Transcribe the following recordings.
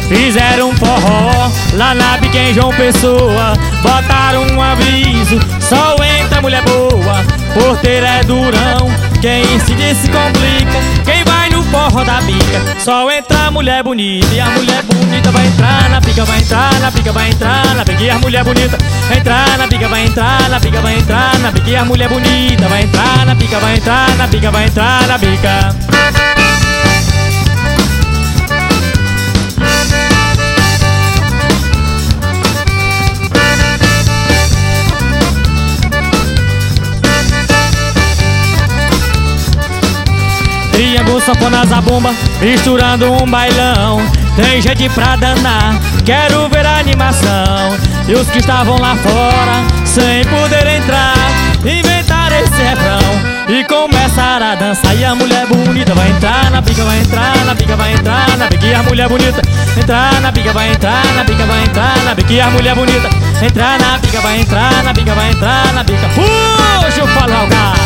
Fizeram um forró lá na bica em João Pessoa. Botaram um aviso, só entra mulher boa. Porteiro é durão, quem incide se complica. Quem vai no forró da bica, só entra mulher bonita. E a mulher bonita vai entrar na bica, vai entrar na bica, vai entrar na bica. E a mulher bonita vai entrar na bica, vai entrar na bica, vai entrar na bica. E a mulher bonita vai entrar na bica, vai entrar na bica, vai entrar na bica. Triângulo, sanfona, zabumba, misturando um bailão. Tem gente pra danar, quero ver a animação. E os que estavam lá fora, sem poder entrar, inventaram esse refrão e começaram a dançar. E a mulher bonita vai entrar na bica, vai entrar na bica, vai entrar na bica. E a mulher bonita entrar na bica, vai entrar na bica, vai entrar na bica. E a mulher bonita entrar na bica, vai entrar na bica, vai entrar na bica. Puxa o falar o gás.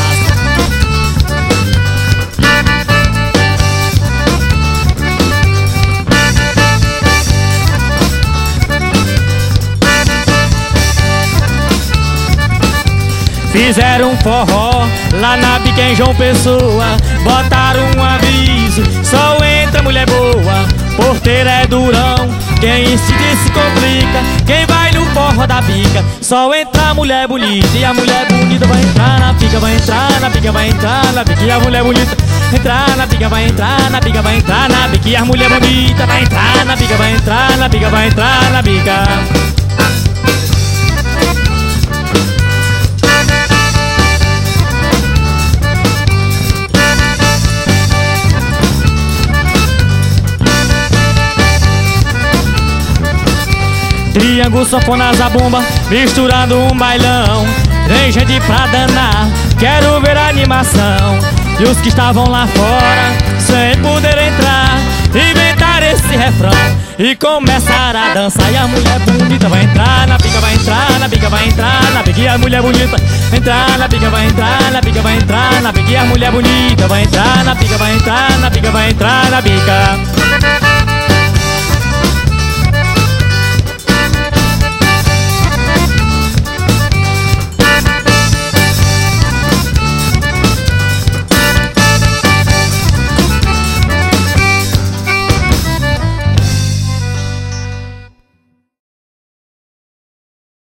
Fizeram um forró lá na bica em João Pessoa. Botaram um aviso, só entra mulher boa. Porteiro é durão, quem incide se complica. Quem vai no forró da bica, só entra mulher bonita. E a mulher bonita vai entrar na bica, vai entrar na bica, vai entrar na bica. E a mulher bonita entrar na bica, vai entrar na bica, vai entrar na bica. E a mulher bonita vai entrar na bica, vai entrar na bica, vai entrar na bica. Triângulo, sanfona, zabumba, misturando um bailão. Tem gente pra danar, quero ver a animação. E os que estavam lá fora, sem poder entrar, inventaram esse refrão e começaram a dançar. E a mulher bonita vai entrar na bica, vai entrar na bica, vai entrar na bica. E a mulher bonita entrar na bica, vai entrar na bica, vai entrar na bica. E a mulher bonita vai entrar na bica, vai entrar na bica, vai entrar na bica.